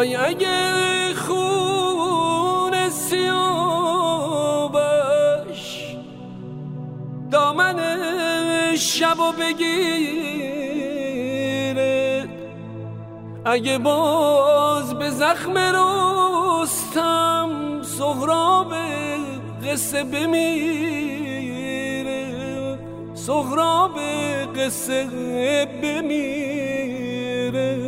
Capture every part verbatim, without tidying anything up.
وای اگه خون سیابش دامن شبو بگیره، اگه باز به زخم رستم سهراب قصه بمیره، سهراب قصه بمیره.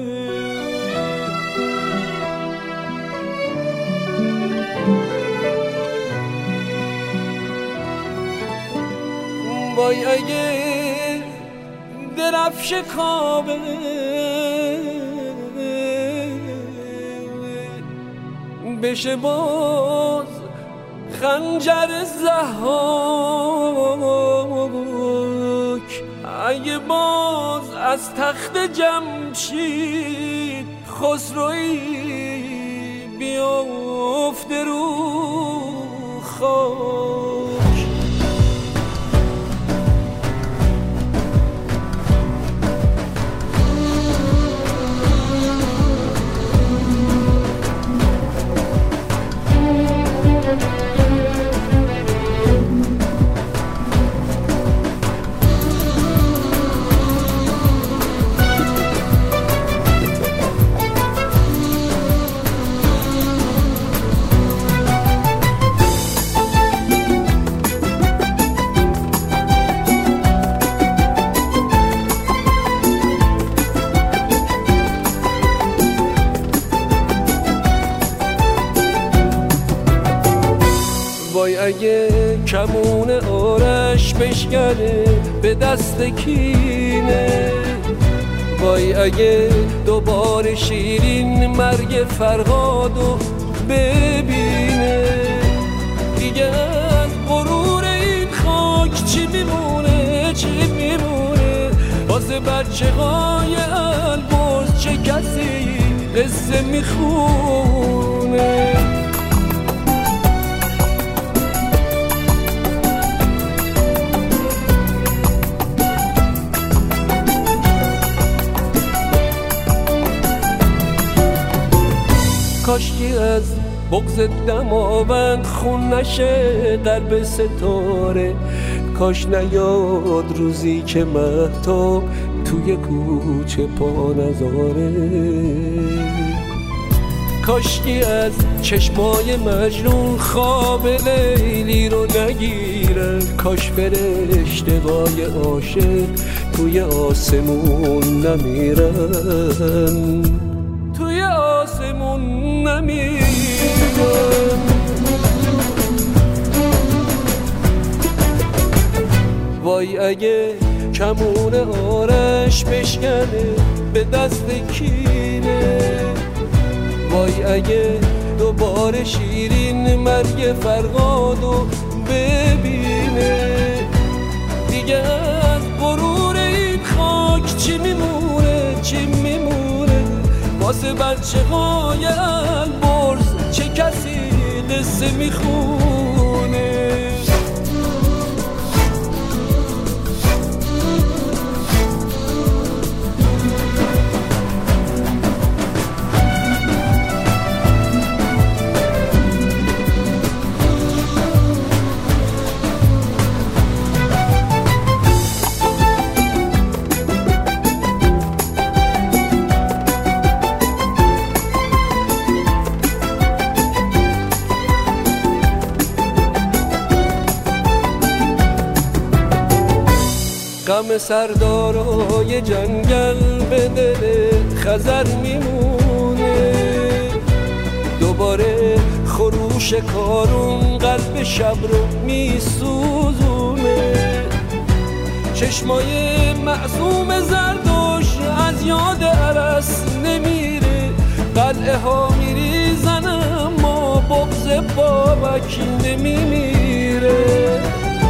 وای اگه درفش کابه بشه باز خنجر ضحاک، اگه باز از تخت جمشید خسروی بیافته رو خاک. وای اگه کمون آرش بشکنه به دست کینه، وای اگه دوباره شیرین مرگ فرهادو ببینه، دیگه از غرور این خاک چی میمونه چی میمونه، واسه بچه های البرز چه کسی قصه میخونه. کاشکی از بغض دماوند خون نشه قلب ستاره، کاش نیاد روزی که مهتاب توی کوچه پا نذاره، کاشکی از چشمای مجنون خواب لیلی رو نگیرن، کاش فرشته‌های عاشق توی آسمون نمیرن، توی آسمون نمیرن. وای اگه کمون آرش بشکنه به دست کینه، وای اگه دوباره شیرین مرگ فرهادو ببینه، دیگه از غرور این خاک چی میمونه چی میمونه، واسه بچه های البرز چه کسی قصه میخونه. غم سردارای جنگل به دل خزر میمونه، دوباره خروش کارون قلب شب رو میسوزونه، چشمای معصوم زردوش از یاد عرس نمیره، قلعه ها میریزن اما بغض بابک نمیمیره،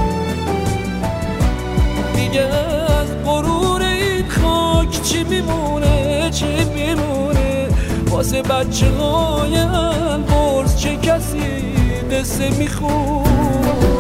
دیگه از غرور این خاک چی میمونه چی میمونه، واسه بچه های البرز چه کسی قصه میخونه.